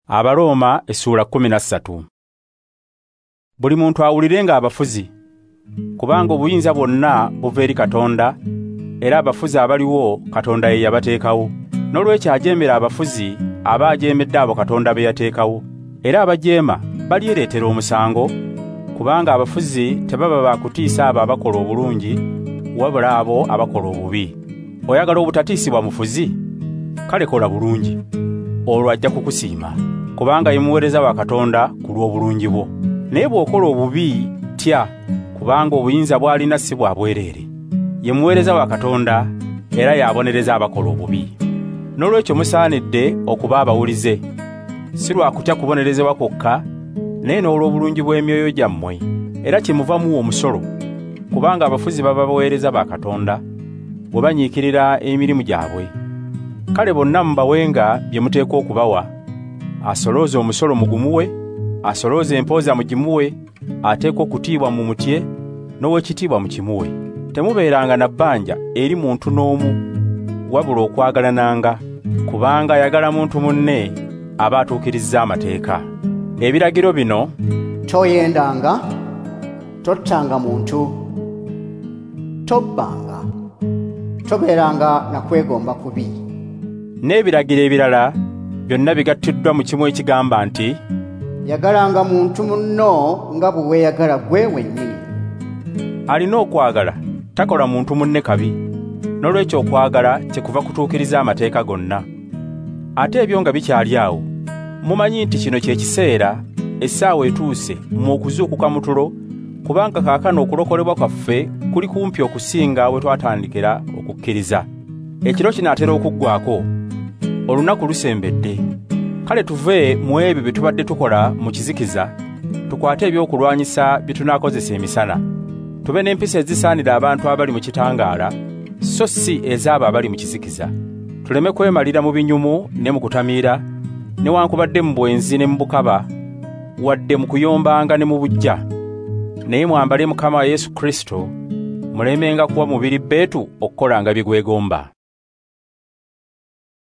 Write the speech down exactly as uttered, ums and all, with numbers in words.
Abaroma essula kumi na ssatu. Buli muntu awulirenga abafuzi, kubanga obuyinza bwonna buva eri Katonda, era abafuzi abaliwo Katonda ye yabateekawo. N'olwekyo ajeemera abafuzi aba ajeemedde abo Katonda be yateekawo, era abajeema balyereetera omusango, kubanga abafuzi tebaba bakutiisa abo abakola obulungi, wabula abo abakola obubi. Oyagala obutatiisibwa mufuzi? Kale kola bulungi, olwo ajja kukusiima, kubanga ye muweereza wa Katonda ku lw'obulungi bwo. Naye bw'okola obubi tya, kubanga obuyinza bw'alina si bwa bwereere. Ye muweereza wa Katonda era y'abonereza abakola obubi. N'olwekyo musaanidde okuba abawulize, si lwa kutya kubonerezebwa kwokka, naye n'olw'obulungi bw'emyoyo gyammwe, era kyemuvamu omusolo, kubanga abafuzi baba baweereza ba Katonda bwe banyiikirira emirimu gyabwe. Kale bonna mubawenga bye muteekwa okubawa, asolooza omusolo mugumuwe, asolooza empooza mugimuwe, ateekwa okutiibwa mu mutye, n'ow'ekitiibwa mukimuwe. Temubeeranga na bbanja eri muntu n'omu, wabula okwagalananga, kubanga ayagala muntu munne aba atuukirizza amateeka. Ebiragiro bino: toyendanga, tottanga muntu, tobbanga, tobeeranga na kwegomba kubi. N'ebiragiro ebirala byonna bigattiddwa mu kimu ekigamba nti, yagalanga muntu munno nga bwe weeyagala gwe wennyini. Alina okwagala takola muntu munne kabi, n'olwekyo okwagala kyekuva kutuukiriza amateeka gonna. Ate ebyo nga bikyali awo, mumanyi nti kino kye kiseera, essaawa etuuse mu okuzuukuka mu tulo, kubanga kaakano okulokolebwa kwaffe kuli kumpi okusinga we twatandikira okukkiriza. Ekiro kinaatera okuggwaako, olunaku lusembedde. Kale tuve mu ebyo bye tubadde tukola mu kizikiza, tukwate ebyokulwanyisa bye tunaakozesa emisana. Tube n'empisa ezisaanira abantu abali mu kitangaala, so si ez'abo abali mu kizikiza. Tuleme kwemalira mu binyumu ne mu kutamiira, newankubadde mu bwenzi ne mu bukaba, wadde mu kuyombanga ne mu bujja. Naye mwambale Mukama Yesu Kristo, mulemenga kuwa mubiri bbeetu okukolanga bye gwegomba.